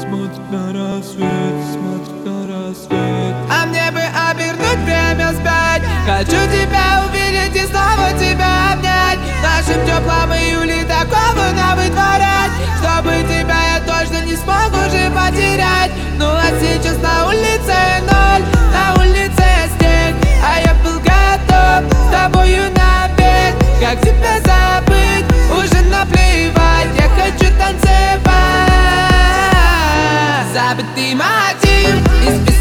смотрит на рассвет, смотрит на рассвет. А мне бы обернуть время вспять. Хочу тебя увидеть и снова тебя обнять. В нашем теплом июле такого нам вытворять, чтобы тебя я точно не смог уже потерять. Ну а сейчас на улице ноль, на улице снег, а я был готов с тобою на бег. Как тебя забыть, уже наплевать, я хочу танцевать. Забытый мотив из